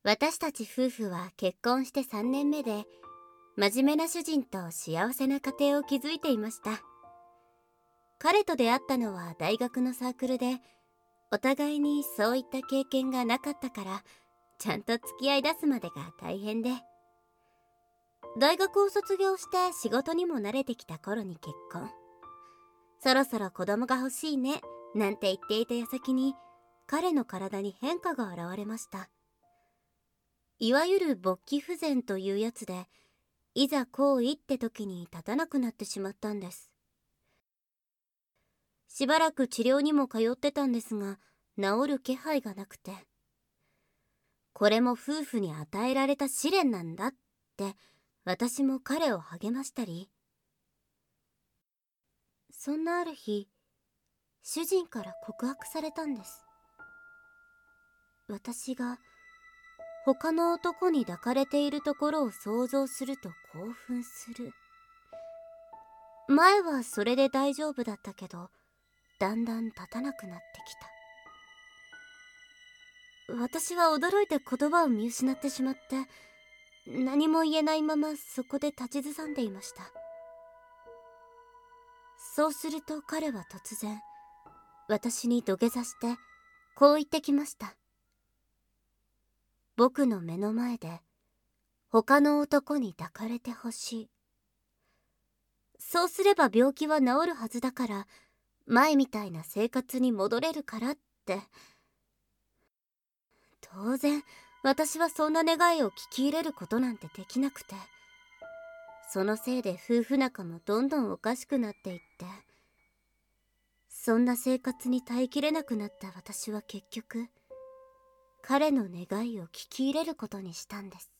私たち夫婦は結婚して3年目で、真面目な主人と幸せな家庭を築いていました。彼と出会ったのは大学のサークルで、お互いにそういった経験がなかったから、ちゃんと付き合い出すまでが大変で。大学を卒業して仕事にも慣れてきた頃に結婚。そろそろ子供が欲しいね、なんて言っていた矢先に、彼の体に変化が現れました。いわゆる勃起不全というやつで、いざ行為って時に立たなくなってしまったんです。しばらく治療にも通ってたんですが、治る気配がなくて。これも夫婦に与えられた試練なんだって、私も彼を励ましたり。そんなある日、主人から告白されたんです。私が他の男に抱かれているところを想像すると興奮する。前はそれで大丈夫だったけど、だんだん立たなくなってきた。私は驚いて言葉を見失ってしまって、何も言えないままそこで立ちずさんでいました。そうすると彼は突然、私に土下座して、こう言ってきました。僕の目の前で、他の男に抱かれてほしい。そうすれば病気は治るはずだから、前みたいな生活に戻れるからって。当然、私はそんな願いを聞き入れることなんてできなくて。そのせいで夫婦仲もどんどんおかしくなっていって。そんな生活に耐えきれなくなった私は結局、彼の願いを聞き入れることにしたんです。